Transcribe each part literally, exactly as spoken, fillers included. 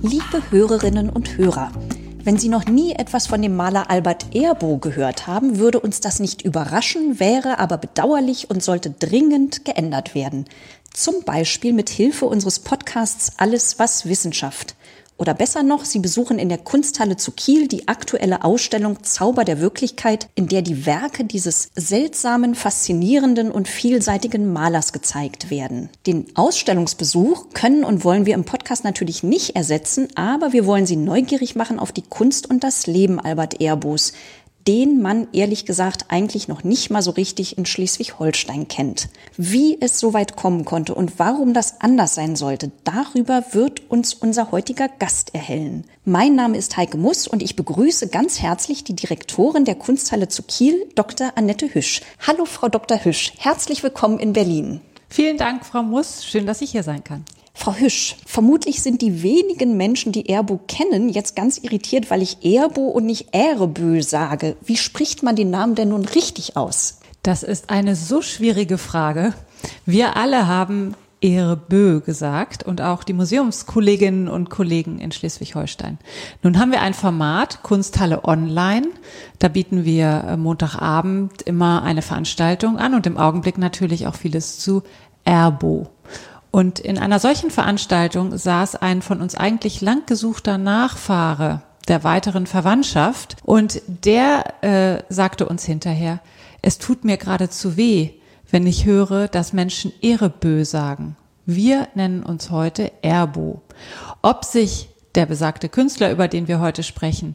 Liebe Hörerinnen und Hörer, wenn Sie noch nie etwas von dem Maler Albert Erbo gehört haben, würde uns das nicht überraschen, wäre aber bedauerlich und sollte dringend geändert werden. Zum Beispiel mit Hilfe unseres Podcasts Alles, was Wissenschaft. Oder besser noch, Sie besuchen in der Kunsthalle zu Kiel die aktuelle Ausstellung Zauber der Wirklichkeit, in der die Werke dieses seltsamen, faszinierenden und vielseitigen Malers gezeigt werden. Den Ausstellungsbesuch können und wollen wir im Podcast natürlich nicht ersetzen, aber wir wollen Sie neugierig machen auf die Kunst und das Leben Albert Erbos, den man ehrlich gesagt eigentlich noch nicht mal so richtig in Schleswig-Holstein kennt. Wie es so weit kommen konnte und warum das anders sein sollte, darüber wird uns unser heutiger Gast erhellen. Mein Name ist Heike Muss und ich begrüße ganz herzlich die Direktorin der Kunsthalle zu Kiel, Doktor Annette Hüsch. Hallo Frau Doktor Hüsch, herzlich willkommen in Berlin. Vielen Dank, Frau Muss. Schön, dass ich hier sein kann. Frau Hüsch, vermutlich sind die wenigen Menschen, die Erbo kennen, jetzt ganz irritiert, weil ich Erbo und nicht Erebö sage. Wie spricht man den Namen denn nun richtig aus? Das ist eine so schwierige Frage. Wir alle haben Erebö gesagt und auch die Museumskolleginnen und Kollegen in Schleswig-Holstein. Nun haben wir ein Format, Kunsthalle Online. Da bieten wir Montagabend immer eine Veranstaltung an und im Augenblick natürlich auch vieles zu Erbo. Und in einer solchen Veranstaltung saß ein von uns eigentlich lang gesuchter Nachfahre der weiteren Verwandtschaft und der äh, sagte uns hinterher, es tut mir geradezu weh, wenn ich höre, dass Menschen Erebö sagen. Wir nennen uns heute Erbo. Ob sich der besagte Künstler, über den wir heute sprechen,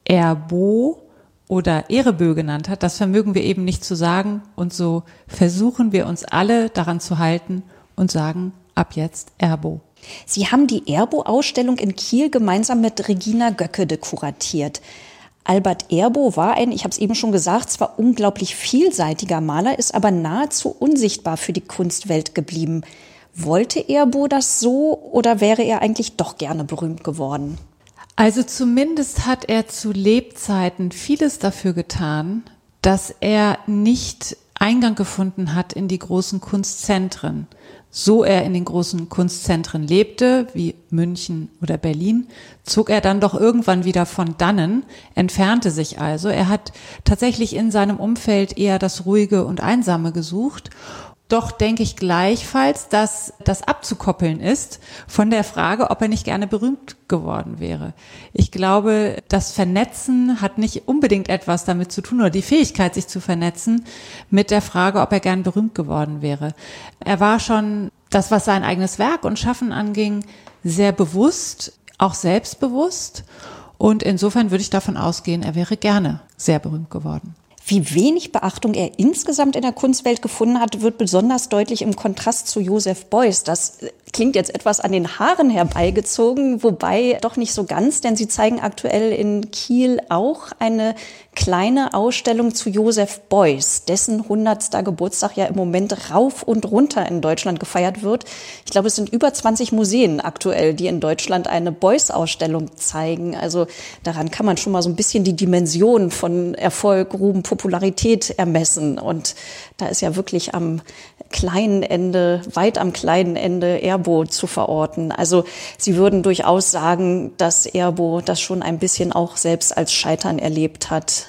Erbo oder Erebö genannt hat, das vermögen wir eben nicht zu sagen und so versuchen wir uns alle daran zu halten und sagen ab jetzt Erbo. Sie haben die Erbo-Ausstellung in Kiel gemeinsam mit Regina Göckede kuratiert. Albert Erbo war ein, ich habe es eben schon gesagt, zwar unglaublich vielseitiger Maler, ist aber nahezu unsichtbar für die Kunstwelt geblieben. Wollte Erbo das so oder wäre er eigentlich doch gerne berühmt geworden? Also zumindest hat er zu Lebzeiten vieles dafür getan, dass er nicht Eingang gefunden hat in die großen Kunstzentren. So er in den großen Kunstzentren lebte, wie München oder Berlin, zog er dann doch irgendwann wieder von dannen, entfernte sich also. Er hat tatsächlich in seinem Umfeld eher das Ruhige und Einsame gesucht. Doch denke ich gleichfalls, dass das abzukoppeln ist von der Frage, ob er nicht gerne berühmt geworden wäre. Ich glaube, das Vernetzen hat nicht unbedingt etwas damit zu tun, oder die Fähigkeit, sich zu vernetzen, mit der Frage, ob er gern berühmt geworden wäre. Er war schon, das, was sein eigenes Werk und Schaffen anging, sehr bewusst, auch selbstbewusst. Und insofern würde ich davon ausgehen, er wäre gerne sehr berühmt geworden. Wie wenig Beachtung er insgesamt in der Kunstwelt gefunden hat, wird besonders deutlich im Kontrast zu Joseph Beuys. Das klingt jetzt etwas an den Haaren herbeigezogen, wobei doch nicht so ganz, denn sie zeigen aktuell in Kiel auch eine kleine Ausstellung zu Joseph Beuys, dessen hundertster Geburtstag ja im Moment rauf und runter in Deutschland gefeiert wird. Ich glaube, es sind über zwanzig Museen aktuell, die in Deutschland eine Beuys-Ausstellung zeigen. Also daran kann man schon mal so ein bisschen die Dimension von Erfolg, Ruhm, Popularität ermessen. Und da ist ja wirklich am kleinen Ende, weit am kleinen Ende Erbo zu verorten. Also Sie würden durchaus sagen, dass Erbo das schon ein bisschen auch selbst als Scheitern erlebt hat.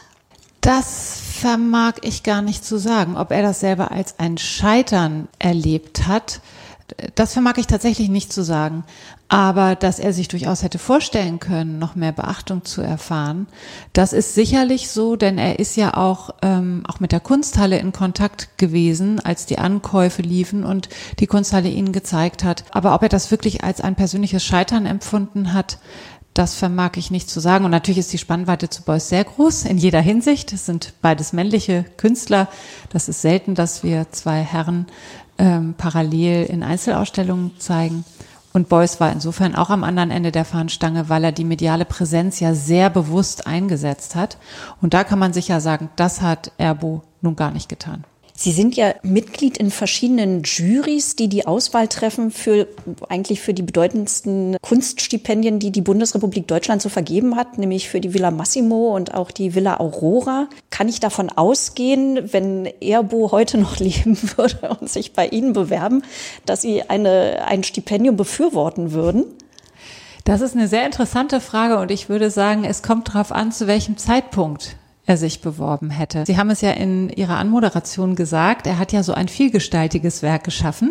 Das vermag ich gar nicht zu sagen, ob er das selber als ein Scheitern erlebt hat. Das vermag ich tatsächlich nicht zu sagen. Aber dass er sich durchaus hätte vorstellen können, noch mehr Beachtung zu erfahren, das ist sicherlich so, denn er ist ja auch, ähm, auch mit der Kunsthalle in Kontakt gewesen, als die Ankäufe liefen und die Kunsthalle ihn gezeigt hat. Aber ob er das wirklich als ein persönliches Scheitern empfunden hat, das vermag ich nicht zu sagen. Und natürlich ist die Spannweite zu Beuys sehr groß, in jeder Hinsicht. Es sind beides männliche Künstler. Das ist selten, dass wir zwei Herren ähm, parallel in Einzelausstellungen zeigen. Und Beuys war insofern auch am anderen Ende der Fahnenstange, weil er die mediale Präsenz ja sehr bewusst eingesetzt hat. Und da kann man sicher sagen, das hat Erbo nun gar nicht getan. Sie sind ja Mitglied in verschiedenen Jurys, die die Auswahl treffen für eigentlich für die bedeutendsten Kunststipendien, die die Bundesrepublik Deutschland zu vergeben hat, nämlich für die Villa Massimo und auch die Villa Aurora. Kann ich davon ausgehen, wenn Erbo heute noch leben würde und sich bei Ihnen bewerben, dass Sie eine, ein Stipendium befürworten würden? Das ist eine sehr interessante Frage und ich würde sagen, es kommt darauf an, zu welchem Zeitpunkt er sich beworben hätte. Sie haben es ja in Ihrer Anmoderation gesagt, er hat ja so ein vielgestaltiges Werk geschaffen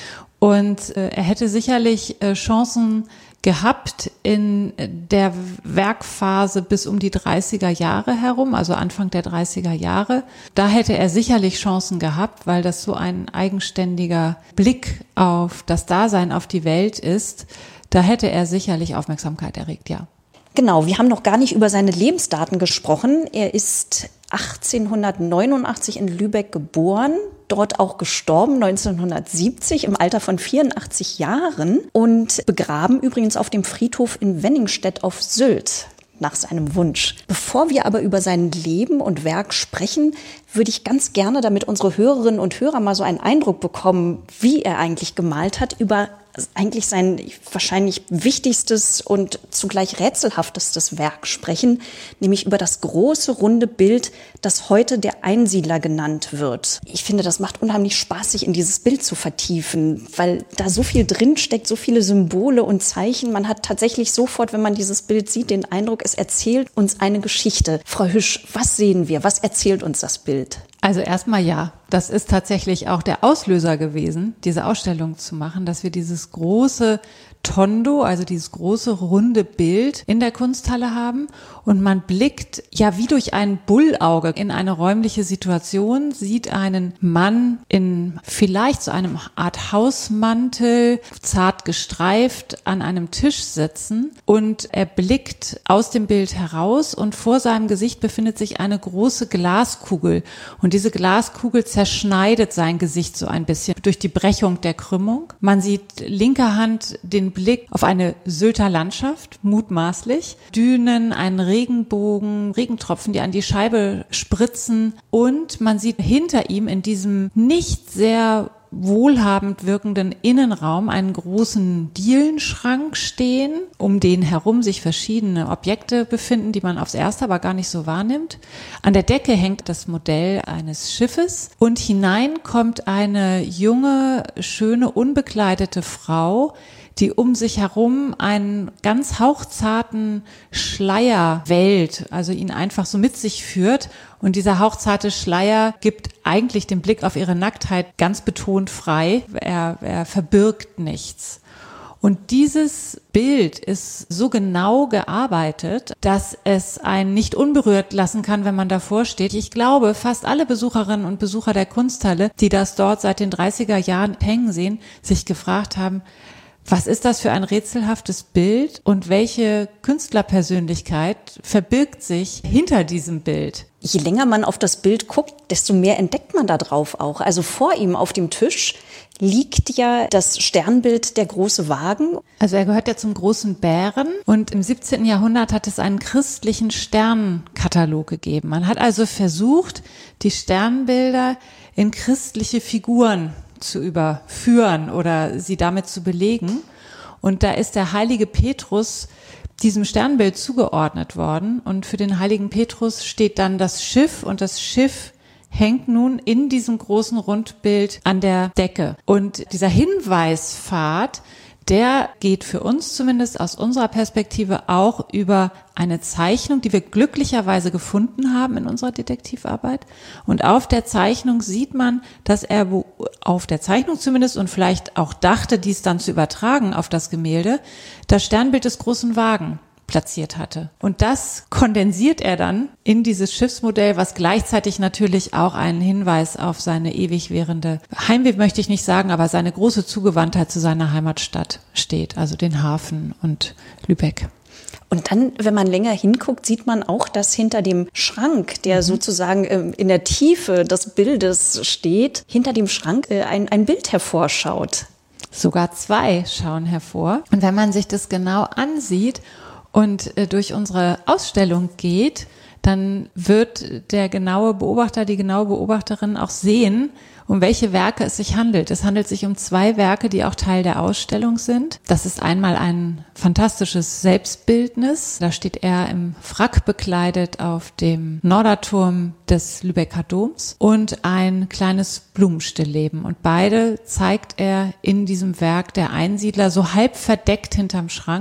und äh, er hätte sicherlich äh, Chancen gehabt in der Werkphase bis um die dreißiger Jahre herum, also Anfang der dreißiger Jahre. Da hätte er sicherlich Chancen gehabt, weil das so ein eigenständiger Blick auf das Dasein, auf die Welt ist. Da hätte er sicherlich Aufmerksamkeit erregt, ja. Genau, wir haben noch gar nicht über seine Lebensdaten gesprochen. Er ist achtzehnhundertneunundachtzig in Lübeck geboren, dort auch gestorben, neunzehnhundertsiebzig im Alter von vierundachtzig Jahren und begraben übrigens auf dem Friedhof in Wenningstedt auf Sylt nach seinem Wunsch. Bevor wir aber über sein Leben und Werk sprechen, würde ich ganz gerne, damit unsere Hörerinnen und Hörer mal so einen Eindruck bekommen, wie er eigentlich gemalt hat, über eigentlich sein wahrscheinlich wichtigstes und zugleich rätselhaftestes Werk sprechen, nämlich über das große, runde Bild, das heute der Einsiedler genannt wird. Ich finde, das macht unheimlich Spaß, sich in dieses Bild zu vertiefen, weil da so viel drinsteckt, so viele Symbole und Zeichen. Man hat tatsächlich sofort, wenn man dieses Bild sieht, den Eindruck, es erzählt uns eine Geschichte. Frau Hüsch, was sehen wir? Was erzählt uns das Bild? Also erstmal ja, das ist tatsächlich auch der Auslöser gewesen, diese Ausstellung zu machen, dass wir dieses große Tondo, also dieses große runde Bild in der Kunsthalle haben und man blickt ja wie durch ein Bullauge in eine räumliche Situation, sieht einen Mann in vielleicht so einem Art Hausmantel, zart gestreift, an einem Tisch sitzen und er blickt aus dem Bild heraus und vor seinem Gesicht befindet sich eine große Glaskugel und diese Glaskugel zerschneidet sein Gesicht so ein bisschen durch die Brechung der Krümmung. Man sieht linker Hand den Blick auf eine Sylter Landschaft, mutmaßlich, Dünen, einen Regenbogen, Regentropfen, die an die Scheibe spritzen und man sieht hinter ihm in diesem nicht sehr wohlhabend wirkenden Innenraum einen großen Dielenschrank stehen, um den herum sich verschiedene Objekte befinden, die man aufs Erste aber gar nicht so wahrnimmt. An der Decke hängt das Modell eines Schiffes und hinein kommt eine junge, schöne, unbekleidete Frau, die um sich herum einen ganz hauchzarten Schleier wählt, also ihn einfach so mit sich führt. Und dieser hauchzarte Schleier gibt eigentlich den Blick auf ihre Nacktheit ganz betont frei. Er, er verbirgt nichts. Und dieses Bild ist so genau gearbeitet, dass es einen nicht unberührt lassen kann, wenn man davor steht. Ich glaube, fast alle Besucherinnen und Besucher der Kunsthalle, die das dort seit den dreißiger Jahren hängen sehen, sich gefragt haben, was ist das für ein rätselhaftes Bild und welche Künstlerpersönlichkeit verbirgt sich hinter diesem Bild? Je länger man auf das Bild guckt, desto mehr entdeckt man da drauf auch. Also vor ihm auf dem Tisch liegt ja das Sternbild der große Wagen. Also er gehört ja zum großen Bären und im siebzehnten Jahrhundert hat es einen christlichen Sternkatalog gegeben. Man hat also versucht, die Sternbilder in christliche Figuren zu überführen oder sie damit zu belegen. Und da ist der heilige Petrus diesem Sternbild zugeordnet worden. Und für den heiligen Petrus steht dann das Schiff und das Schiff hängt nun in diesem großen Rundbild an der Decke. Und dieser Hinweispfad, der geht für uns zumindest aus unserer Perspektive auch über eine Zeichnung, die wir glücklicherweise gefunden haben in unserer Detektivarbeit. Und auf der Zeichnung sieht man, dass er auf der Zeichnung zumindest und vielleicht auch dachte, dies dann zu übertragen auf das Gemälde, das Sternbild des großen Wagen platziert hatte. Und das kondensiert er dann in dieses Schiffsmodell, was gleichzeitig natürlich auch einen Hinweis auf seine ewig währende Heimweh, möchte ich nicht sagen, aber seine große Zugewandtheit zu seiner Heimatstadt steht, also den Hafen und Lübeck. Und dann, wenn man länger hinguckt, sieht man auch, dass hinter dem Schrank, der mhm. sozusagen in der Tiefe des Bildes steht, hinter dem Schrank ein, ein Bild hervorschaut. Sogar zwei schauen hervor. Und wenn man sich das genau ansieht und äh, durch unsere Ausstellung geht, dann wird der genaue Beobachter, die genaue Beobachterin auch sehen, um welche Werke es sich handelt. Es handelt sich um zwei Werke, die auch Teil der Ausstellung sind. Das ist einmal ein fantastisches Selbstbildnis. Da steht er im Frack bekleidet auf dem Norderturm des Lübecker Doms und ein kleines Blumenstillleben. Und beide zeigt er in diesem Werk der Einsiedler so halb verdeckt hinterm Schrank.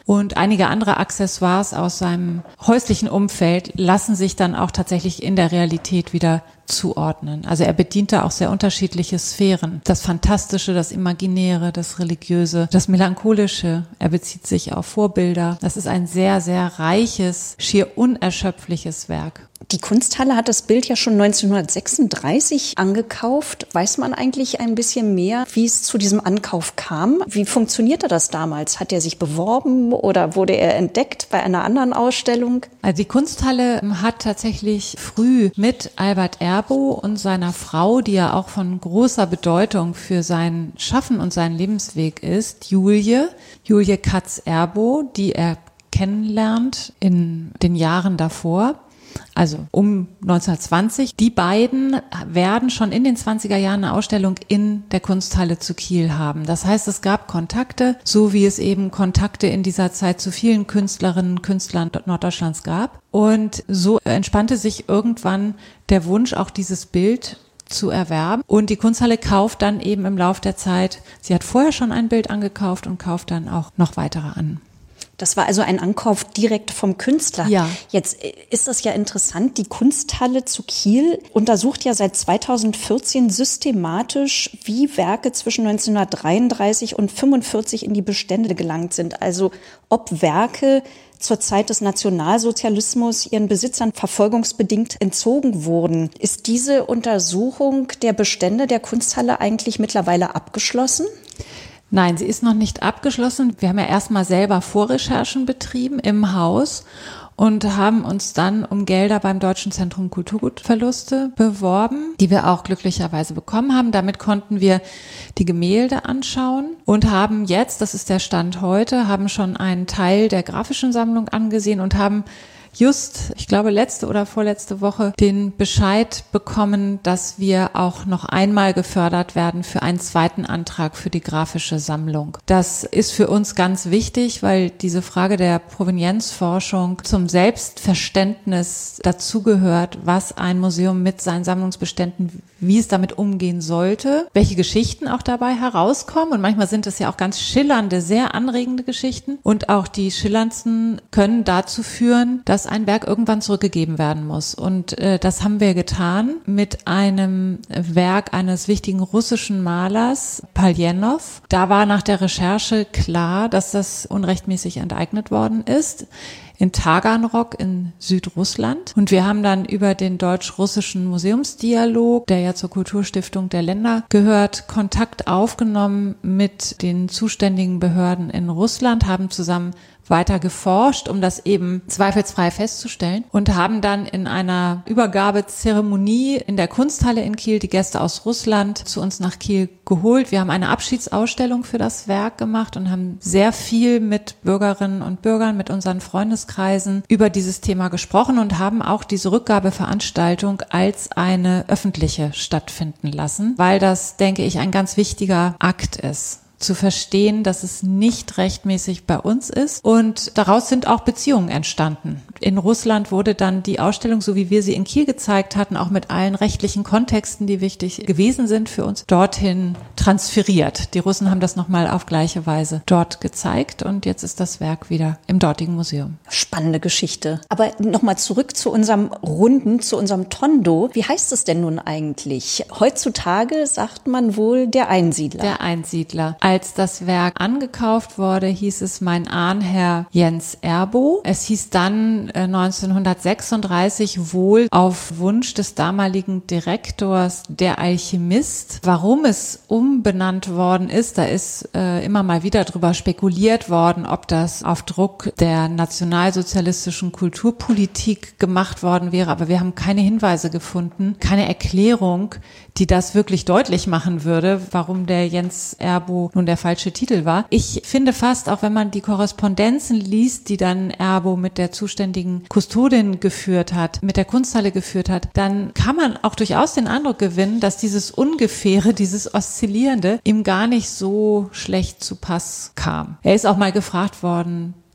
Und einige andere Accessoires aus seinem häuslichen Umfeld lassen sich dann auch tatsächlich in der Realität wieder zuordnen. Also er bedient da auch sehr unterschiedliche Sphären. Das Fantastische, das Imaginäre, das Religiöse, das Melancholische. Er bezieht sich auf Vorbilder. Das ist ein sehr, sehr reiches, schier unerschöpfliches Werk. Die Kunsthalle hat das Bild ja schon neunzehnhundertsechsunddreißig angekauft. Weiß man eigentlich ein bisschen mehr, wie es zu diesem Ankauf kam? Wie funktionierte das damals? Hat er sich beworben oder wurde er entdeckt bei einer anderen Ausstellung? Also die Kunsthalle hat tatsächlich früh mit Albert Erbo und seiner Frau, die ja auch von großer Bedeutung für sein Schaffen und seinen Lebensweg ist, Julie, Julie Katz-Erbo, die er kennenlernt in den Jahren davor. Also um neunzehnhundertzwanzig. Die beiden werden schon in den zwanziger Jahren eine Ausstellung in der Kunsthalle zu Kiel haben. Das heißt, es gab Kontakte, so wie es eben Kontakte in dieser Zeit zu vielen Künstlerinnen und Künstlern Norddeutschlands gab. Und so entspannte sich irgendwann der Wunsch, auch dieses Bild zu erwerben. Und die Kunsthalle kauft dann eben im Lauf der Zeit, sie hat vorher schon ein Bild angekauft und kauft dann auch noch weitere an. Das war also ein Ankauf direkt vom Künstler. Ja. Jetzt ist das ja interessant. Die Kunsthalle zu Kiel untersucht ja seit zweitausendvierzehn systematisch, wie Werke zwischen neunzehnhundertdreiunddreißig und fünfundvierzig in die Bestände gelangt sind. Also ob Werke zur Zeit des Nationalsozialismus ihren Besitzern verfolgungsbedingt entzogen wurden. Ist diese Untersuchung der Bestände der Kunsthalle eigentlich mittlerweile abgeschlossen? Nein, sie ist noch nicht abgeschlossen. Wir haben ja erstmal selber Vorrecherchen betrieben im Haus und haben uns dann um Gelder beim Deutschen Zentrum Kulturgutverluste beworben, die wir auch glücklicherweise bekommen haben. Damit konnten wir die Gemälde anschauen und haben jetzt, das ist der Stand heute, haben schon einen Teil der grafischen Sammlung angesehen und haben just, ich glaube, letzte oder vorletzte Woche den Bescheid bekommen, dass wir auch noch einmal gefördert werden für einen zweiten Antrag für die grafische Sammlung. Das ist für uns ganz wichtig, weil diese Frage der Provenienzforschung zum Selbstverständnis dazugehört, was ein Museum mit seinen Sammlungsbeständen, wie es damit umgehen sollte, welche Geschichten auch dabei herauskommen. Und manchmal sind es ja auch ganz schillernde, sehr anregende Geschichten. Und auch die schillerndsten können dazu führen, dass ein Werk irgendwann zurückgegeben werden muss. Und äh, das haben wir getan mit einem Werk eines wichtigen russischen Malers, Paljenow. Da war nach der Recherche klar, dass das unrechtmäßig enteignet worden ist in Taganrog in Südrussland. Und wir haben dann über den deutsch-russischen Museumsdialog, der ja zur Kulturstiftung der Länder gehört, Kontakt aufgenommen mit den zuständigen Behörden in Russland, haben zusammen weiter geforscht, um das eben zweifelsfrei festzustellen und haben dann in einer Übergabezeremonie in der Kunsthalle in Kiel die Gäste aus Russland zu uns nach Kiel geholt. Wir haben eine Abschiedsausstellung für das Werk gemacht und haben sehr viel mit Bürgerinnen und Bürgern, mit unseren Freundeskreisen über dieses Thema gesprochen und haben auch diese Rückgabeveranstaltung als eine öffentliche stattfinden lassen, weil das, denke ich, ein ganz wichtiger Akt ist. Zu verstehen, dass es nicht rechtmäßig bei uns ist. Und daraus sind auch Beziehungen entstanden. In Russland wurde dann die Ausstellung, so wie wir sie in Kiel gezeigt hatten, auch mit allen rechtlichen Kontexten, die wichtig gewesen sind für uns, dorthin transferiert. Die Russen haben das nochmal auf gleiche Weise dort gezeigt und jetzt ist das Werk wieder im dortigen Museum. Spannende Geschichte. Aber nochmal zurück zu unserem Runden, zu unserem Tondo. Wie heißt es denn nun eigentlich? Heutzutage sagt man wohl der Einsiedler. Der Einsiedler. Als das Werk angekauft wurde, hieß es mein Ahnherr Jens Erbo. Es hieß dann äh, neunzehnhundertsechsunddreißig wohl auf Wunsch des damaligen Direktors der Alchemist. Warum es umbenannt worden ist, da ist äh, immer mal wieder drüber spekuliert worden, ob das auf Druck der nationalsozialistischen Kulturpolitik gemacht worden wäre. Aber wir haben keine Hinweise gefunden, keine Erklärung, die das wirklich deutlich machen würde, warum der Jens Erbo nun der falsche Titel war. Ich finde fast, auch wenn man die Korrespondenzen liest, die dann Erbo mit der zuständigen Kustodin geführt hat, mit der Kunsthalle geführt hat, dann kann man auch durchaus den Eindruck gewinnen, dass dieses Ungefähre, dieses Oszillierende ihm gar nicht so schlecht zu Pass kam. Er ist auch mal gefragt worden,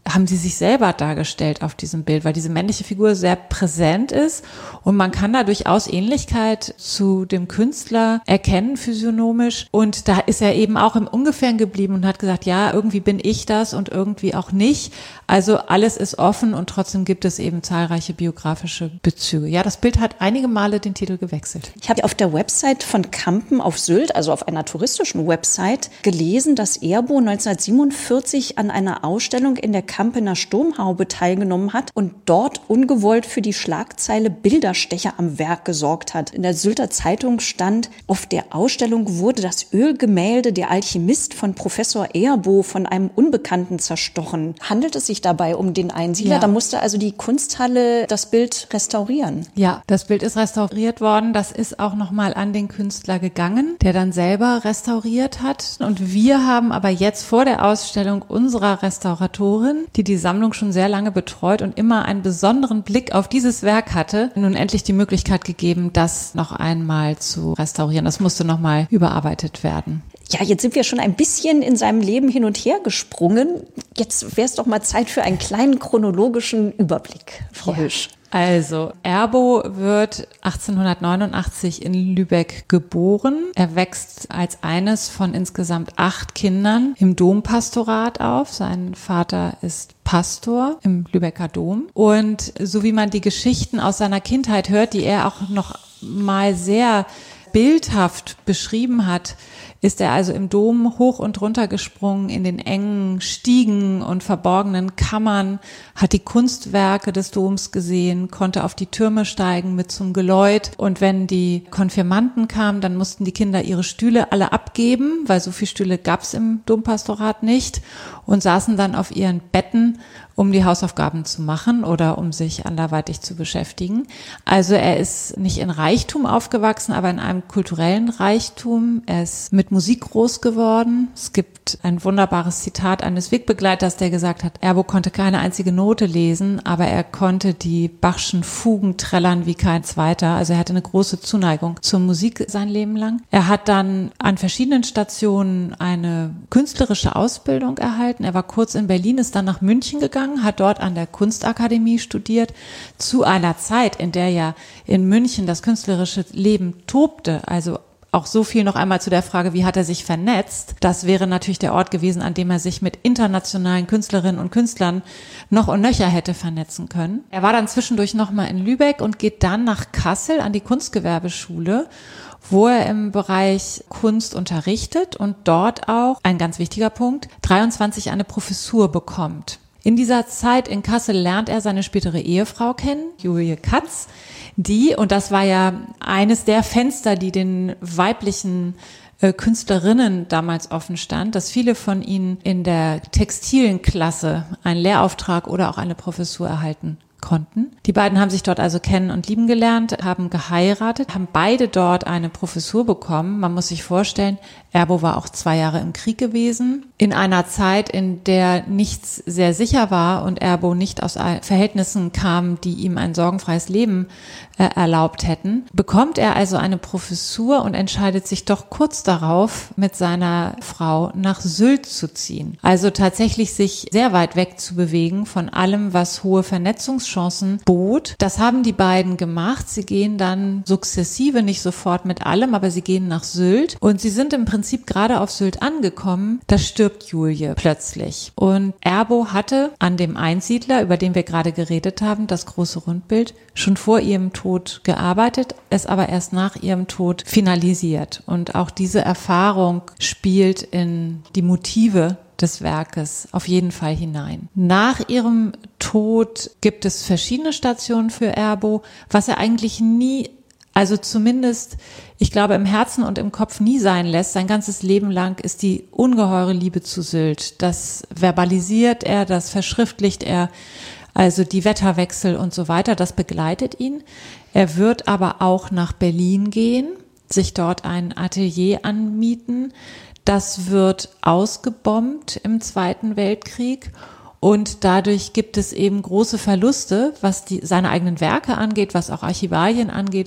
haben sie sich selber dargestellt auf diesem Bild, weil diese männliche Figur sehr präsent ist und man kann da durchaus Ähnlichkeit zu dem Künstler erkennen, physiognomisch. Und da ist er eben auch im Ungefähren geblieben und hat gesagt, ja, irgendwie bin ich das und irgendwie auch nicht. Also alles ist offen und trotzdem gibt es eben zahlreiche biografische Bezüge. Ja, das Bild hat einige Male den Titel gewechselt. Ich habe auf der Website von Kampen auf Sylt, also auf einer touristischen Website, gelesen, dass Erbo neunzehnhundertsiebenundvierzig an einer Ausstellung in der Kampener Sturmhaube teilgenommen hat und dort ungewollt für die Schlagzeile Bilderstecher am Werk gesorgt hat. In der Sylter Zeitung stand, auf der Ausstellung wurde das Ölgemälde Der Alchemist von Professor Erbo von einem Unbekannten zerstochen. Handelt es sich dabei um den Einsiedler? Ja. Da musste also die Kunsthalle das Bild restaurieren. Ja, das Bild ist restauriert worden. Das ist auch nochmal an den Künstler gegangen, der dann selber restauriert hat. Und wir haben aber jetzt vor der Ausstellung unserer Restauratorin, die die Sammlung schon sehr lange betreut und immer einen besonderen Blick auf dieses Werk hatte, nun endlich die Möglichkeit gegeben, das noch einmal zu restaurieren. Das musste nochmal überarbeitet werden. Ja, jetzt sind wir schon ein bisschen in seinem Leben hin und her gesprungen. Jetzt wäre es doch mal Zeit für einen kleinen chronologischen Überblick, Frau Ja. Hüsch. Also, Erbo wird achtzehnhundertneunundachtzig in Lübeck geboren. Er wächst als eines von insgesamt acht Kindern im Dompastorat auf. Sein Vater ist Pastor im Lübecker Dom. Und so wie man die Geschichten aus seiner Kindheit hört, die er auch noch mal sehr bildhaft beschrieben hat, ist er also im Dom hoch und runter gesprungen in den engen Stiegen und verborgenen Kammern, hat die Kunstwerke des Doms gesehen, konnte auf die Türme steigen mit zum Geläut. Und wenn die Konfirmanden kamen, dann mussten die Kinder ihre Stühle alle abgeben, weil so viele Stühle gab es im Dompastorat nicht, und saßen dann auf ihren Betten, um die Hausaufgaben zu machen oder um sich anderweitig zu beschäftigen. Also er ist nicht in Reichtum aufgewachsen, aber in einem kulturellen Reichtum. Er ist mit Musik groß geworden. Es gibt ein wunderbares Zitat eines Wegbegleiters, der gesagt hat, Erbo konnte keine einzige Note lesen, aber er konnte die Bachschen Fugen trällern wie kein zweiter. Also er hatte eine große Zuneigung zur Musik sein Leben lang. Er hat dann an verschiedenen Stationen eine künstlerische Ausbildung erhalten. Er war kurz in Berlin, ist dann nach München gegangen, hat dort an der Kunstakademie studiert, zu einer Zeit, in der ja in München das künstlerische Leben tobte. Also auch so viel noch einmal zu der Frage, wie hat er sich vernetzt? Das wäre natürlich der Ort gewesen, an dem er sich mit internationalen Künstlerinnen und Künstlern noch und nöcher hätte vernetzen können. Er war dann zwischendurch nochmal in Lübeck und geht dann nach Kassel an die Kunstgewerbeschule, wo er im Bereich Kunst unterrichtet und dort auch, ein ganz wichtiger Punkt, dreiundzwanzig eine Professur bekommt. In dieser Zeit in Kassel lernt er seine spätere Ehefrau kennen, Julie Katz, die, und das war ja eines der Fenster, die den weiblichen äh, Künstlerinnen damals offen stand, dass viele von ihnen in der textilen Klasse einen Lehrauftrag oder auch eine Professur erhalten konnten. Die beiden haben sich dort also kennen und lieben gelernt, haben geheiratet, haben beide dort eine Professur bekommen. Man muss sich vorstellen, Erbo war auch zwei Jahre im Krieg gewesen, in einer Zeit, in der nichts sehr sicher war und Erbo nicht aus Verhältnissen kam, die ihm ein sorgenfreies Leben äh, erlaubt hätten. Bekommt er also eine Professur und entscheidet sich doch kurz darauf, mit seiner Frau nach Sylt zu ziehen. Also tatsächlich sich sehr weit weg zu bewegen von allem, was hohe Vernetzungschancen bot. Das haben die beiden gemacht. Sie gehen dann sukzessive, nicht sofort mit allem, aber sie gehen nach Sylt und sie sind im Prinzip gerade auf Sylt angekommen. Da stirbt Julie plötzlich. Und Erbo hatte an dem Einsiedler, über den wir gerade geredet haben, das große Rundbild, schon vor ihrem Tod gearbeitet, es aber erst nach ihrem Tod finalisiert. Und auch diese Erfahrung spielt in die Motive des Werkes auf jeden Fall hinein. Nach ihrem Tod gibt es verschiedene Stationen für Erbo, was er eigentlich nie, also zumindest, ich glaube, im Herzen und im Kopf nie sein lässt. Sein ganzes Leben lang ist die ungeheure Liebe zu Sylt. Das verbalisiert er, das verschriftlicht er, also die Wetterwechsel und so weiter, das begleitet ihn. Er wird aber auch nach Berlin gehen, sich dort ein Atelier anmieten. Das wird ausgebombt im Zweiten Weltkrieg und dadurch gibt es eben große Verluste, was die, seine eigenen Werke angeht, was auch Archivalien angeht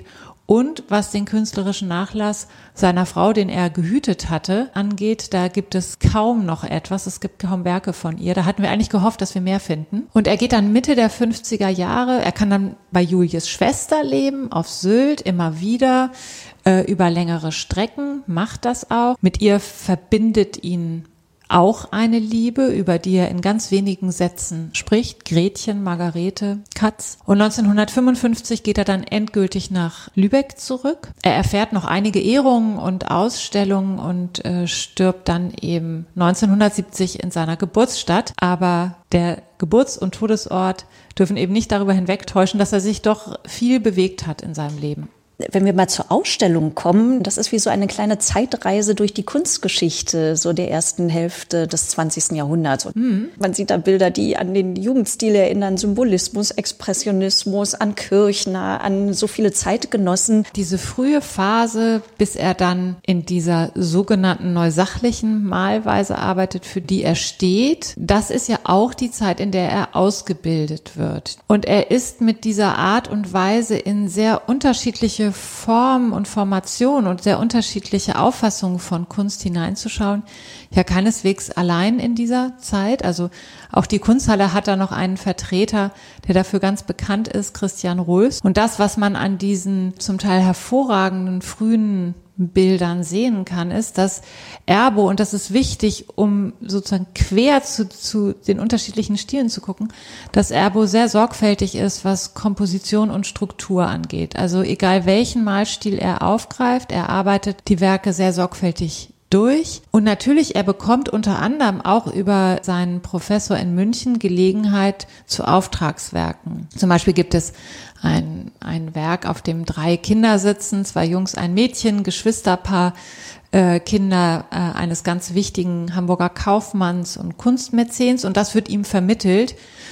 Und was den künstlerischen Nachlass seiner Frau, den er gehütet hatte, angeht, da gibt es kaum noch etwas. Es gibt kaum Werke von ihr. Da hatten wir eigentlich gehofft, dass wir mehr finden. Und er geht dann Mitte der fünfziger Jahre. Er kann dann bei Julies Schwester leben, auf Sylt, immer wieder, äh, über längere Strecken, macht das auch. Mit ihr verbindet ihn auch eine Liebe, über die er in ganz wenigen Sätzen spricht. Gretchen, Margarete, Katz. Und neunzehnhundertfünfundfünfzig geht er dann endgültig nach Lübeck zurück. Er erfährt noch einige Ehrungen und Ausstellungen und äh, stirbt dann eben neunzehnhundertsiebzig in seiner Geburtsstadt. Aber der Geburts- und Todesort dürfen eben nicht darüber hinwegtäuschen, dass er sich doch viel bewegt hat in seinem Leben. Wenn wir mal zur Ausstellung kommen, das ist wie so eine kleine Zeitreise durch die Kunstgeschichte, so der ersten Hälfte des zwanzigsten Jahrhunderts. Und mhm. man sieht da Bilder, die an den Jugendstil erinnern, Symbolismus, Expressionismus, an Kirchner, an so viele Zeitgenossen. Diese frühe Phase, bis er dann in dieser sogenannten neusachlichen Malweise arbeitet, für die er steht, das ist ja auch die Zeit, in der er ausgebildet wird. Und er ist mit dieser Art und Weise in sehr unterschiedliche Formen und Formationen und sehr unterschiedliche Auffassungen von Kunst hineinzuschauen, ja keineswegs allein in dieser Zeit. Also auch die Kunsthalle hat da noch einen Vertreter, der dafür ganz bekannt ist, Christian Roes. Und das, was man an diesen zum Teil hervorragenden frühen Bildern sehen kann, ist, dass Erbo, und das ist wichtig, um sozusagen quer zu, zu den unterschiedlichen Stilen zu gucken, dass Erbo sehr sorgfältig ist, was Komposition und Struktur angeht. Also egal welchen Malstil er aufgreift, er arbeitet die Werke sehr sorgfältig durch. Und natürlich, er bekommt unter anderem auch über seinen Professor in München Gelegenheit zu Auftragswerken. Zum Beispiel gibt es ein, ein Werk, auf dem drei Kinder sitzen, zwei Jungs, ein Mädchen, Geschwisterpaar, äh, Kinder äh, eines ganz wichtigen Hamburger Kaufmanns und Kunstmäzens. Und das wird ihm vermittelt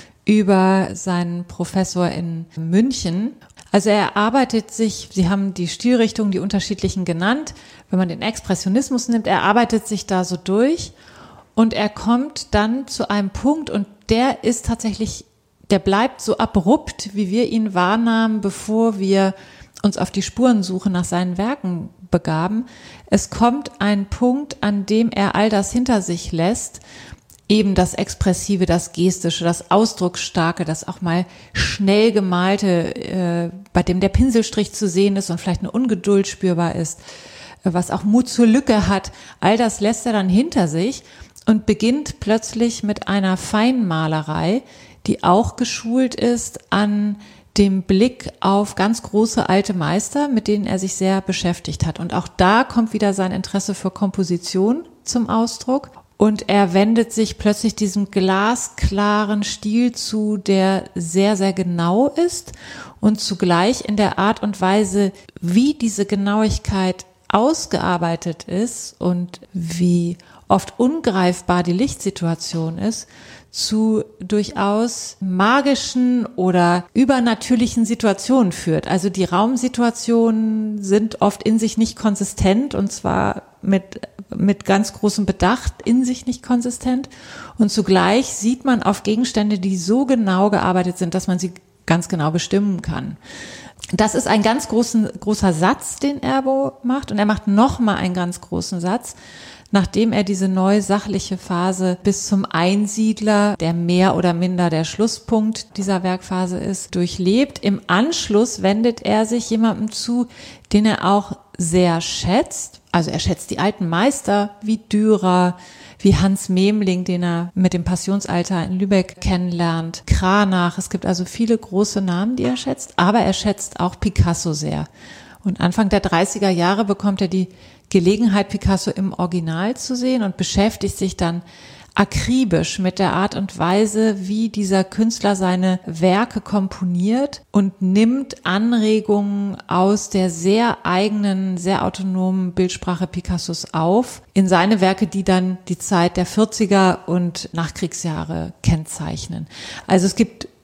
über seinen Professor in München. Also er arbeitet sich, Sie haben die Stilrichtungen, die unterschiedlichen genannt, wenn man den Expressionismus nimmt, er arbeitet sich da so durch und er kommt dann zu einem Punkt und der ist tatsächlich, der bleibt so abrupt, wie wir ihn wahrnahmen, bevor wir uns auf die Spurensuche nach seinen Werken begaben. Es kommt ein Punkt, an dem er all das hinter sich lässt, eben das Expressive, das Gestische, das Ausdrucksstarke, das auch mal schnell gemalte, äh, bei dem der Pinselstrich zu sehen ist und vielleicht eine Ungeduld spürbar ist, äh, was auch Mut zur Lücke hat. All das lässt er dann hinter sich und beginnt plötzlich mit einer Feinmalerei, die auch geschult ist an dem Blick auf ganz große alte Meister, mit denen er sich sehr beschäftigt hat. Und auch da kommt wieder sein Interesse für Komposition zum Ausdruck. Und er wendet sich plötzlich diesem glasklaren Stil zu, der sehr, sehr genau ist und zugleich in der Art und Weise, wie diese Genauigkeit ausgearbeitet ist und wie oft ungreifbar die Lichtsituation ist, zu durchaus magischen oder übernatürlichen Situationen führt. Also die Raumsituationen sind oft in sich nicht konsistent und zwar mit mit ganz großem Bedacht in sich nicht konsistent und zugleich sieht man auf Gegenstände, die so genau gearbeitet sind, dass man sie ganz genau bestimmen kann. Das ist ein ganz großen, großer Satz, den Erbo macht und er macht nochmal einen ganz großen Satz, nachdem er diese neusachliche Phase bis zum Einsiedler, der mehr oder minder der Schlusspunkt dieser Werkphase ist, durchlebt. Im Anschluss wendet er sich jemandem zu, den er auch sehr schätzt. Also er schätzt die alten Meister wie Dürer, wie Hans Memling, den er mit dem Passionsalter in Lübeck kennenlernt, Cranach. Es gibt also viele große Namen, die er schätzt, aber er schätzt auch Picasso sehr. Und Anfang der dreißiger Jahre bekommt er die Gelegenheit, Picasso im Original zu sehen und beschäftigt sich dann akribisch mit der Art und Weise, wie dieser Künstler seine Werke komponiert und nimmt Anregungen aus der sehr eigenen, sehr autonomen Bildsprache Picassos auf in seine Werke, die dann die Zeit der vierziger und Nachkriegsjahre kennzeichnen. Also es gibt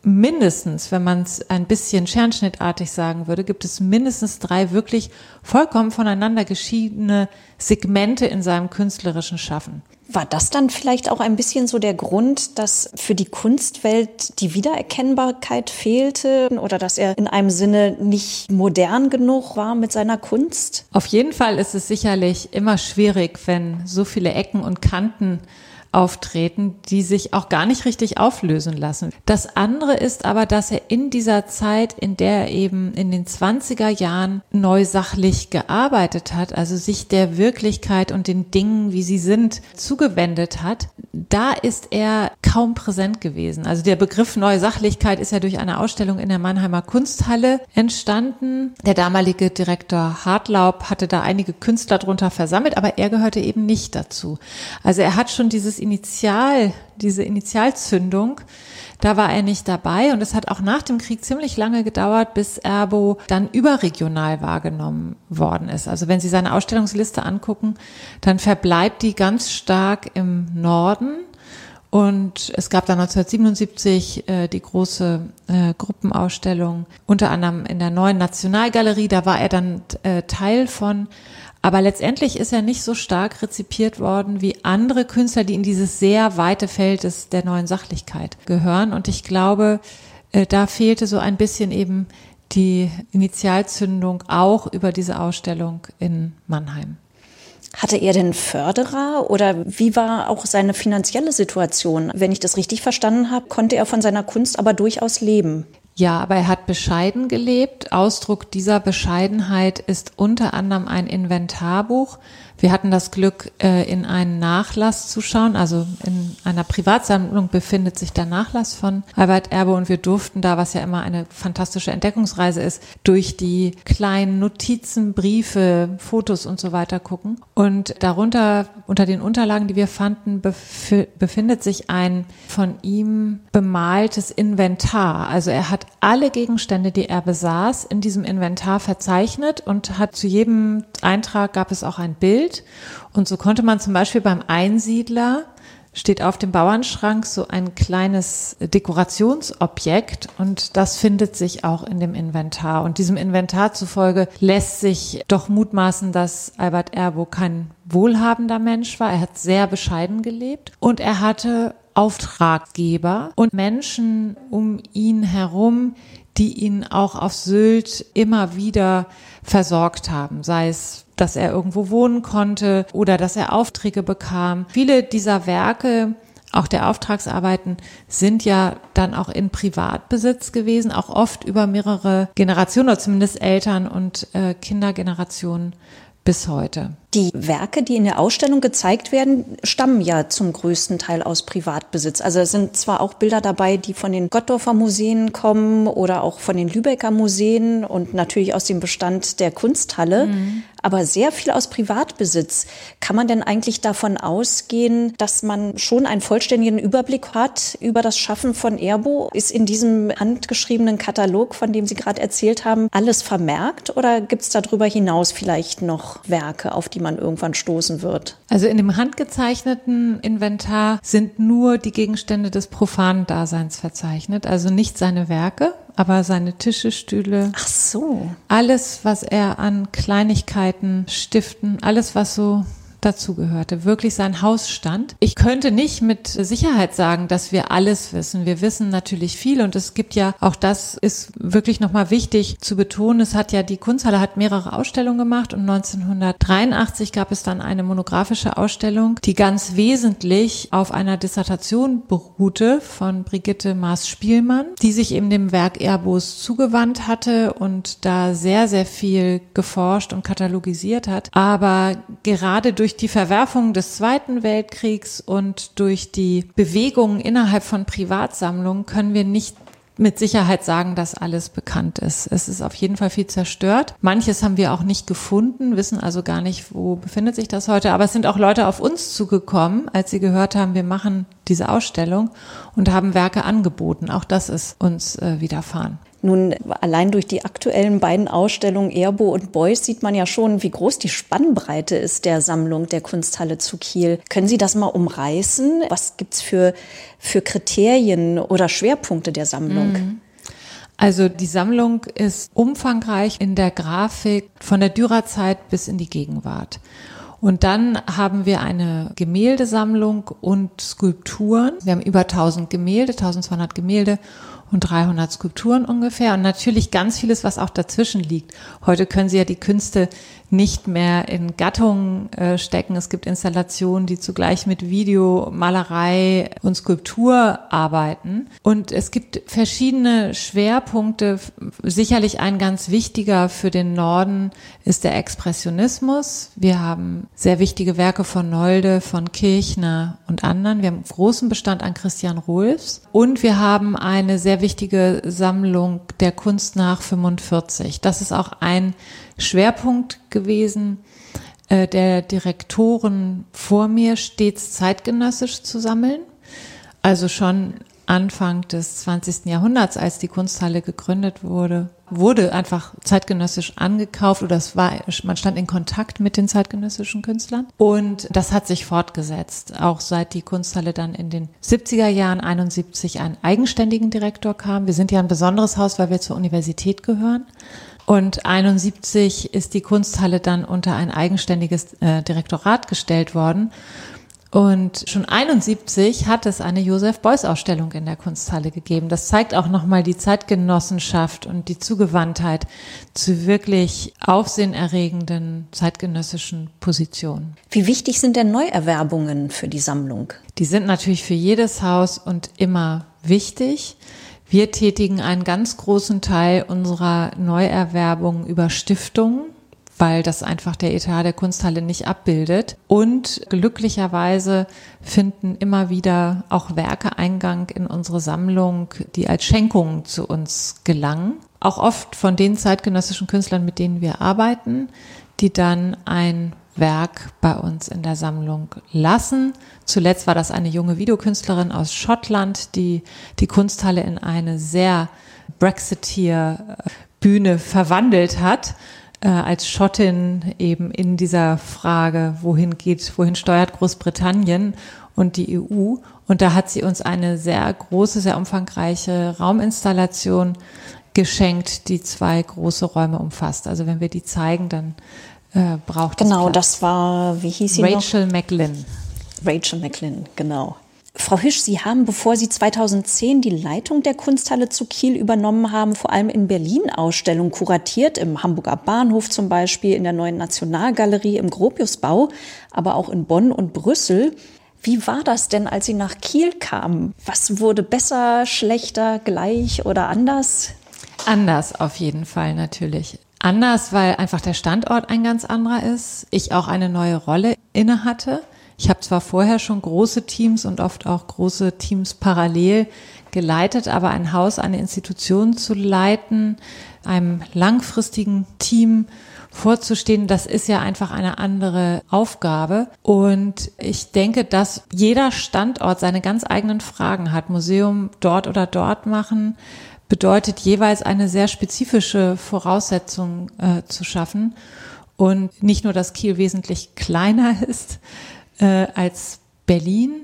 mindestens, wenn man es ein bisschen scherenschnittartig sagen würde, gibt es mindestens drei wirklich vollkommen voneinander geschiedene Segmente in seinem künstlerischen Schaffen. War das dann vielleicht auch ein bisschen so der Grund, dass für die Kunstwelt die Wiedererkennbarkeit fehlte oder dass er in einem Sinne nicht modern genug war mit seiner Kunst? Auf jeden Fall ist es sicherlich immer schwierig, wenn so viele Ecken und Kanten auftreten, die sich auch gar nicht richtig auflösen lassen. Das andere ist aber, dass er in dieser Zeit, in der er eben in den zwanziger Jahren neusachlich gearbeitet hat, also sich der Wirklichkeit und den Dingen, wie sie sind, zugewendet hat, da ist er kaum präsent gewesen. Also der Begriff Neusachlichkeit ist ja durch eine Ausstellung in der Mannheimer Kunsthalle entstanden. Der damalige Direktor Hartlaub hatte da einige Künstler drunter versammelt, aber er gehörte eben nicht dazu. Also er hat schon dieses Initial, diese Initialzündung, da war er nicht dabei und es hat auch nach dem Krieg ziemlich lange gedauert, bis Erbo dann überregional wahrgenommen worden ist. Also wenn Sie seine Ausstellungsliste angucken, dann verbleibt die ganz stark im Norden. Und es gab dann neunzehnhundertsiebenundsiebzig äh, die große äh, Gruppenausstellung, unter anderem in der Neuen Nationalgalerie, da war er dann äh, Teil von. Aber letztendlich ist er nicht so stark rezipiert worden wie andere Künstler, die in dieses sehr weite Feld des, der neuen Sachlichkeit gehören. Und ich glaube, äh, da fehlte so ein bisschen eben die Initialzündung auch über diese Ausstellung in Mannheim. Hatte er denn Förderer oder wie war auch seine finanzielle Situation? Wenn ich das richtig verstanden habe, konnte er von seiner Kunst aber durchaus leben. Ja, aber er hat bescheiden gelebt. Ausdruck dieser Bescheidenheit ist unter anderem ein Inventarbuch. Wir hatten das Glück, in einen Nachlass zu schauen. Also in einer Privatsammlung befindet sich der Nachlass von Albert Erbo und wir durften da, was ja immer eine fantastische Entdeckungsreise ist, durch die kleinen Notizen, Briefe, Fotos und so weiter gucken. Und darunter, unter den Unterlagen, die wir fanden, bef- befindet sich ein von ihm bemaltes Inventar. Also er hat alle Gegenstände, die er besaß, in diesem Inventar verzeichnet und hat zu jedem Eintrag gab es auch ein Bild. Und so konnte man zum Beispiel beim Einsiedler, steht auf dem Bauernschrank so ein kleines Dekorationsobjekt und das findet sich auch in dem Inventar. Und diesem Inventar zufolge lässt sich doch mutmaßen, dass Albert Erbo kein wohlhabender Mensch war. Er hat sehr bescheiden gelebt und er hatte Auftraggeber und Menschen um ihn herum, die ihn auch auf Sylt immer wieder versorgt haben, sei es, dass er irgendwo wohnen konnte oder dass er Aufträge bekam. Viele dieser Werke, auch der Auftragsarbeiten, sind ja dann auch in Privatbesitz gewesen, auch oft über mehrere Generationen oder zumindest Eltern- und äh, Kindergenerationen bis heute. Die Werke, die in der Ausstellung gezeigt werden, stammen ja zum größten Teil aus Privatbesitz. Also es sind zwar auch Bilder dabei, die von den Gottorfer Museen kommen oder auch von den Lübecker Museen und natürlich aus dem Bestand der Kunsthalle, mhm. aber sehr viel aus Privatbesitz. Kann man denn eigentlich davon ausgehen, dass man schon einen vollständigen Überblick hat über das Schaffen von Erbo? Ist in diesem handgeschriebenen Katalog, von dem Sie gerade erzählt haben, alles vermerkt oder gibt es darüber hinaus vielleicht noch Werke, auf die man irgendwann stoßen wird? Also in dem handgezeichneten Inventar sind nur die Gegenstände des profanen Daseins verzeichnet, also nicht seine Werke, aber seine Tische, Stühle. Ach so. Alles, was er an Kleinigkeiten, Stiften, alles, was so dazugehörte, wirklich sein Hausstand. Ich könnte nicht mit Sicherheit sagen, dass wir alles wissen. Wir wissen natürlich viel und es gibt ja, auch das ist wirklich nochmal wichtig zu betonen, es hat ja, die Kunsthalle hat mehrere Ausstellungen gemacht und neunzehnhundertdreiundachtzig gab es dann eine monographische Ausstellung, die ganz wesentlich auf einer Dissertation beruhte von Brigitte Maas-Spielmann, die sich eben dem Werk Erbos zugewandt hatte und da sehr, sehr viel geforscht und katalogisiert hat. Aber gerade durch die Verwerfung des Zweiten Weltkriegs und durch die Bewegungen innerhalb von Privatsammlungen können wir nicht mit Sicherheit sagen, dass alles bekannt ist. Es ist auf jeden Fall viel zerstört. Manches haben wir auch nicht gefunden, wissen also gar nicht, wo befindet sich das heute. Aber es sind auch Leute auf uns zugekommen, als sie gehört haben, wir machen diese Ausstellung und haben Werke angeboten. Auch das ist uns äh, widerfahren. Nun, allein durch die aktuellen beiden Ausstellungen Erbo und Beuys sieht man ja schon, wie groß die Spannbreite ist der Sammlung der Kunsthalle zu Kiel. Können Sie das mal umreißen? Was gibt's für, für Kriterien oder Schwerpunkte der Sammlung? Also die Sammlung ist umfangreich in der Grafik von der Dürerzeit bis in die Gegenwart. Und dann haben wir eine Gemäldesammlung und Skulpturen. Wir haben über tausend Gemälde, eintausendzweihundert Gemälde und dreihundert Skulpturen ungefähr. Und natürlich ganz vieles, was auch dazwischen liegt. Heute können Sie ja die Künste nicht mehr in Gattungen äh, stecken. Es gibt Installationen, die zugleich mit Video, Malerei und Skulptur arbeiten. Und es gibt verschiedene Schwerpunkte. Sicherlich ein ganz wichtiger für den Norden ist der Expressionismus. Wir haben sehr wichtige Werke von Nolde, von Kirchner und anderen. Wir haben einen großen Bestand an Christian Rohlfs. Und wir haben eine sehr wichtige Sammlung der Kunst nach fünfundvierzig. Das ist auch ein Schwerpunkt gewesen äh, der Direktoren vor mir, stets zeitgenössisch zu sammeln. Also schon Anfang des zwanzigsten Jahrhunderts, als die Kunsthalle gegründet wurde, wurde einfach zeitgenössisch angekauft oder es war, man stand in Kontakt mit den zeitgenössischen Künstlern. Und das hat sich fortgesetzt, auch seit die Kunsthalle dann in den siebziger Jahren einundsiebzig einen eigenständigen Direktor kam. Wir sind ja ein besonderes Haus, weil wir zur Universität gehören. Und einundsiebzig ist die Kunsthalle dann unter ein eigenständiges äh, Direktorat gestellt worden. Und schon einundsiebzig hat es eine Joseph-Beuys-Ausstellung in der Kunsthalle gegeben. Das zeigt auch nochmal die Zeitgenossenschaft und die Zugewandtheit zu wirklich aufsehenerregenden zeitgenössischen Positionen. Wie wichtig sind denn Neuerwerbungen für die Sammlung? Die sind natürlich für jedes Haus und immer wichtig. Wir tätigen einen ganz großen Teil unserer Neuerwerbung über Stiftungen, weil das einfach der Etat der Kunsthalle nicht abbildet. Und glücklicherweise finden immer wieder auch Werke Eingang in unsere Sammlung, die als Schenkungen zu uns gelangen. Auch oft von den zeitgenössischen Künstlern, mit denen wir arbeiten, die dann ein Werk bei uns in der Sammlung lassen. Zuletzt war das eine junge Videokünstlerin aus Schottland, die die Kunsthalle in eine sehr Brexiteer-Bühne verwandelt hat, äh, als Schottin eben in dieser Frage, wohin geht, wohin steuert Großbritannien und die E U. Und da hat sie uns eine sehr große, sehr umfangreiche Rauminstallation geschenkt, die zwei große Räume umfasst. Also wenn wir die zeigen, dann Äh, braucht genau, Platz. Das war, wie hieß sie Rachel noch? McLinn. Rachel McLinn, genau. Frau Hüsch, Sie haben, bevor Sie zweitausendzehn die Leitung der Kunsthalle zu Kiel übernommen haben, vor allem in Berlin Ausstellungen kuratiert, im Hamburger Bahnhof zum Beispiel, in der Neuen Nationalgalerie, im Gropiusbau, aber auch in Bonn und Brüssel. Wie war das denn, als Sie nach Kiel kamen? Was wurde besser, schlechter, gleich oder anders? Anders auf jeden Fall natürlich. Anders, weil einfach der Standort ein ganz anderer ist. Ich auch eine neue Rolle inne hatte. Ich habe zwar vorher schon große Teams und oft auch große Teams parallel geleitet, aber ein Haus, eine Institution zu leiten, einem langfristigen Team vorzustehen, das ist ja einfach eine andere Aufgabe. Und ich denke, dass jeder Standort seine ganz eigenen Fragen hat. Museum dort oder dort machen bedeutet jeweils eine sehr spezifische Voraussetzung äh, zu schaffen. Und nicht nur, dass Kiel wesentlich kleiner ist äh, als Berlin,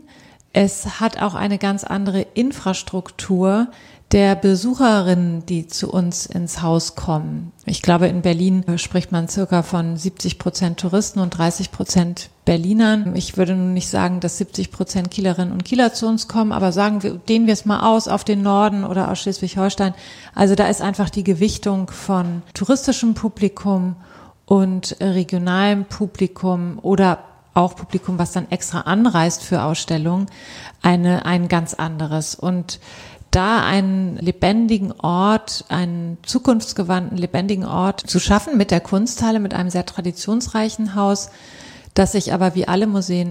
es hat auch eine ganz andere Infrastruktur der Besucherinnen, die zu uns ins Haus kommen. Ich glaube, in Berlin spricht man circa von siebzig Prozent Touristen und dreißig Prozent Berlinern. Ich würde nun nicht sagen, dass siebzig Prozent Kielerinnen und Kieler zu uns kommen, aber sagen wir, dehnen wir es mal aus auf den Norden oder aus Schleswig-Holstein. Also da ist einfach die Gewichtung von touristischem Publikum und regionalem Publikum oder auch Publikum, was dann extra anreist für Ausstellungen, eine, ein ganz anderes. Und da einen lebendigen Ort, einen zukunftsgewandten, lebendigen Ort zu schaffen mit der Kunsthalle, mit einem sehr traditionsreichen Haus, das sich aber wie alle Museen im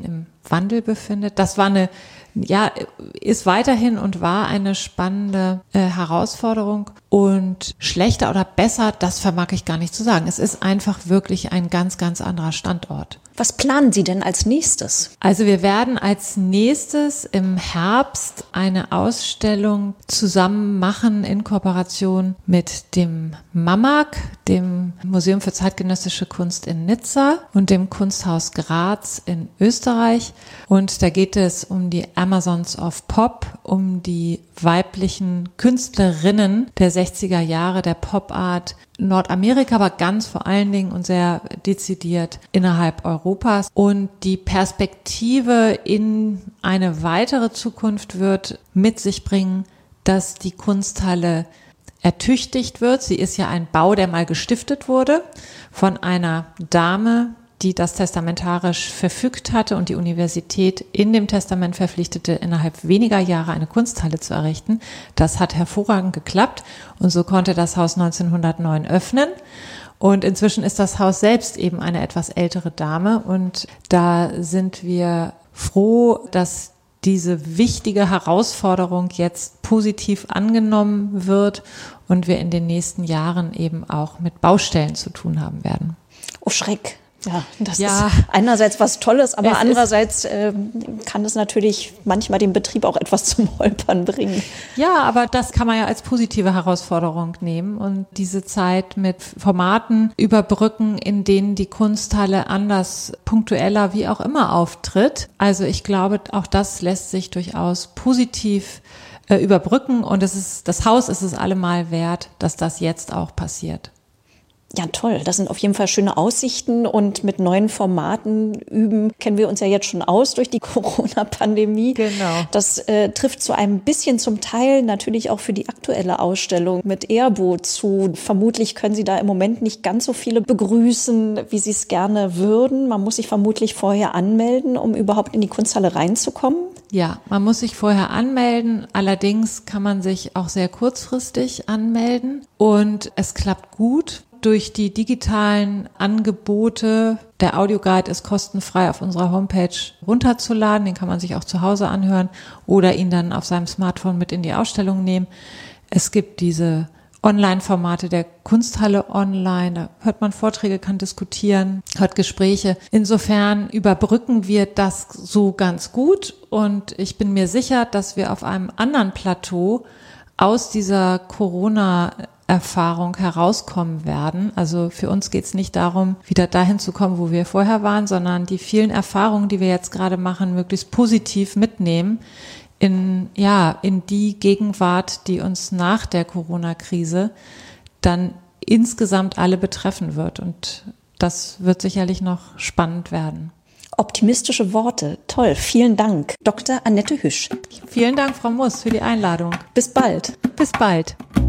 Wandel befindet. Das war eine, ja, ist weiterhin und war eine spannende äh, Herausforderung. Und schlechter oder besser, das vermag ich gar nicht zu sagen. Es ist einfach wirklich ein ganz, ganz anderer Standort. Was planen Sie denn als nächstes? Also wir werden als nächstes im Herbst eine Ausstellung zusammen machen in Kooperation mit dem MAMAG, dem Museum für zeitgenössische Kunst in Nizza und dem Kunsthaus Graz in Österreich. Und da geht es um die Amazons of Pop, um die weiblichen Künstlerinnen der sechziger Jahre der Pop-Art Nordamerika, aber ganz vor allen Dingen und sehr dezidiert innerhalb Europas. Und die Perspektive in eine weitere Zukunft wird mit sich bringen, dass die Kunsthalle ertüchtigt wird. Sie ist ja ein Bau, der mal gestiftet wurde von einer Dame, die das testamentarisch verfügt hatte und die Universität in dem Testament verpflichtete, innerhalb weniger Jahre eine Kunsthalle zu errichten. Das hat hervorragend geklappt und so konnte das Haus neunzehnhundertneun öffnen. Und inzwischen ist das Haus selbst eben eine etwas ältere Dame und da sind wir froh, dass diese wichtige Herausforderung jetzt positiv angenommen wird und wir in den nächsten Jahren eben auch mit Baustellen zu tun haben werden. Oh Schreck. Ja, das ja, ist einerseits was Tolles, aber andererseits äh, kann es natürlich manchmal den Betrieb auch etwas zum Holpern bringen. Ja, aber das kann man ja als positive Herausforderung nehmen und diese Zeit mit Formaten überbrücken, in denen die Kunsthalle anders, punktueller, wie auch immer auftritt. Also ich glaube, auch das lässt sich durchaus positiv äh, überbrücken und es ist, das Haus ist es allemal wert, dass das jetzt auch passiert. Ja, toll. Das sind auf jeden Fall schöne Aussichten und mit neuen Formaten üben kennen wir uns ja jetzt schon aus durch die Corona-Pandemie. Genau. Das äh, trifft so ein bisschen zum Teil natürlich auch für die aktuelle Ausstellung mit Erbo zu. Vermutlich können Sie da im Moment nicht ganz so viele begrüßen, wie Sie es gerne würden. Man muss sich vermutlich vorher anmelden, um überhaupt in die Kunsthalle reinzukommen. Ja, man muss sich vorher anmelden. Allerdings kann man sich auch sehr kurzfristig anmelden und es klappt gut. Durch die digitalen Angebote, der Audioguide ist kostenfrei auf unserer Homepage runterzuladen, den kann man sich auch zu Hause anhören oder ihn dann auf seinem Smartphone mit in die Ausstellung nehmen. Es gibt diese Online-Formate der Kunsthalle online, da hört man Vorträge, kann diskutieren, hört Gespräche. Insofern überbrücken wir das so ganz gut und ich bin mir sicher, dass wir auf einem anderen Plateau aus dieser Corona Erfahrung herauskommen werden. Also für uns geht es nicht darum, wieder dahin zu kommen, wo wir vorher waren, sondern die vielen Erfahrungen, die wir jetzt gerade machen, möglichst positiv mitnehmen in, ja, in die Gegenwart, die uns nach der Corona-Krise dann insgesamt alle betreffen wird. Und das wird sicherlich noch spannend werden. Optimistische Worte. Toll. Vielen Dank. Doktor Annette Hüsch. Vielen Dank, Frau Muss, für die Einladung. Bis bald. Bis bald.